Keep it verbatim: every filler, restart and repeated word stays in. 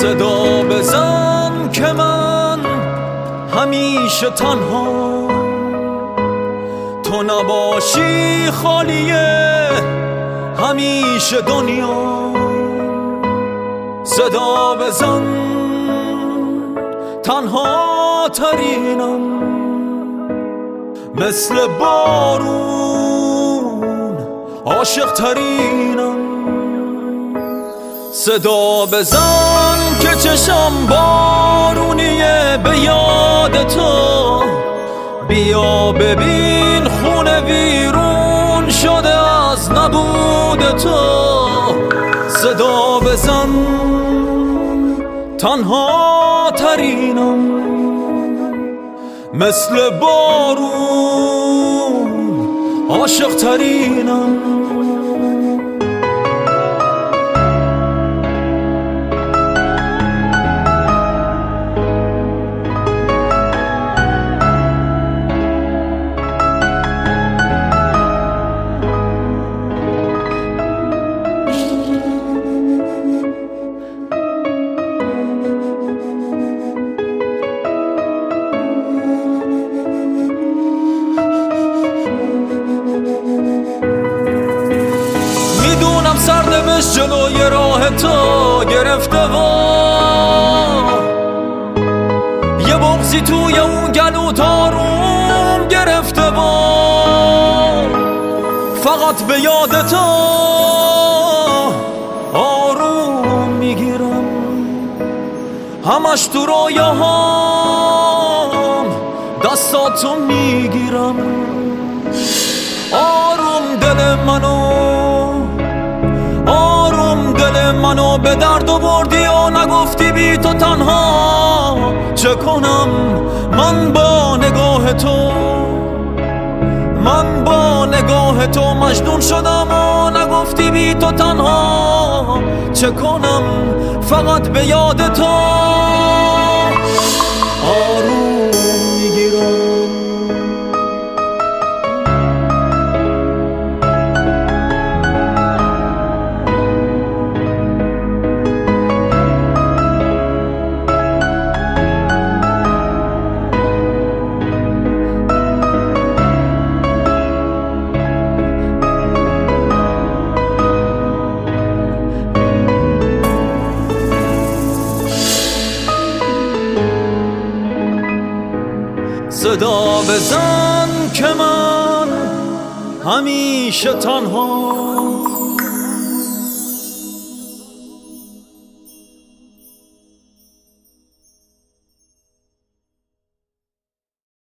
صدا بزن که من همیشه تنها، تو نباشی خالیه همیشه دنیا. صدا بزن تنها ترینم، مثل بارون عاشق ترینم. صدا بزن که چشم بارونیه به یاد تو، بیا ببین خونه ویرون شده از نبود تو. صدا بزن تنها ترینم، مثل بارون عاشق ترینم. سرنوشت جلوی راه تو گرفته و یه بغضی توی اون گلو تاروم گرفته و فقط به یاد تو آروم میگیرم، همش تو رویاهام دستاتو میگیرم. آروم دل منو دل منو به درد و بردی و نگفتی بی تو تنها چه کنم. من با نگاه تو من با نگاه تو مجنون شدم و نگفتی بی تو تنها چه کنم. فقط به یاد تو آروم میگیرم. صدا بزن که من همیشه تنها،